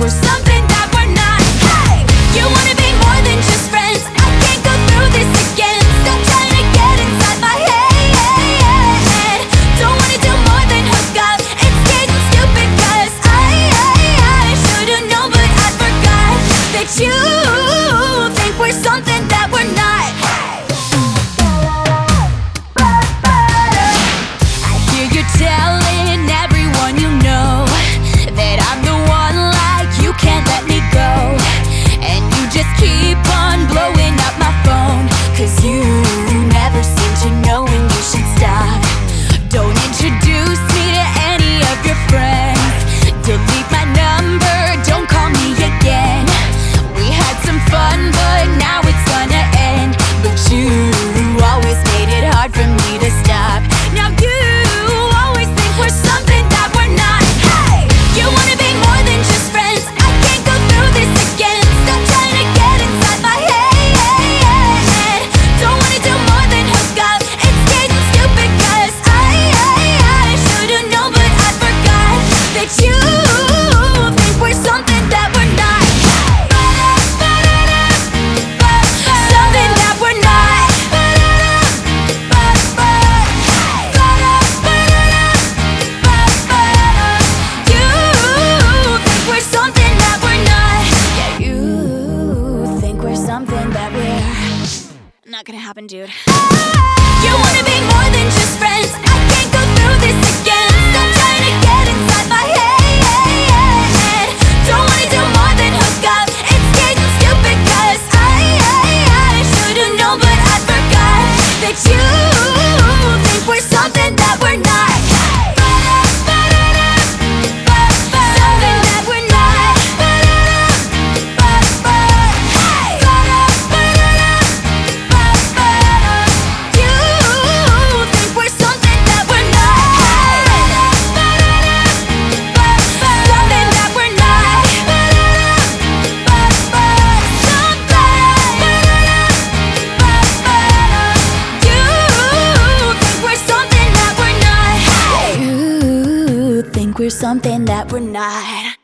we're something that we're not. Hey, you wanna be more than just friends? I can't go through this again. Stop trying to get inside my head. Don't wanna do more than hook up. It's getting stupid 'cause I should've known, but I forgot that you think we're something that we're not. I hear you telling everyone you know that I'm the one, like you can't let me go. And you just keep on blowing up my phone, 'cause you never seem to know when you should stop. Don't introduce me to any of your friends. Delete my number, don't call me again. We had some fun, but now it's gonna end. But you always made it hard for me to stop. Now you always think we're something that we're not. Hey, you wanna be more than just friends? I can't go through this again. Stop trying to get inside my head. Don't wanna do more than hook up. It's getting stupid 'cause I should've known, but I forgot that you think we're something that we're not. Something that we're not. You think we're something that we're not. Yeah, you think we're something that we're not gonna happen, dude. You wanna be more than just friends? I can't go through this again. Stop trying to get inside my head. Don't wanna do more than hook up. It's getting stupid 'cause I should've known, but I forgot that you think we're something that we're not. Something that we're not. You think we're something that we're not. Something that we're not. You think we're something that we're not.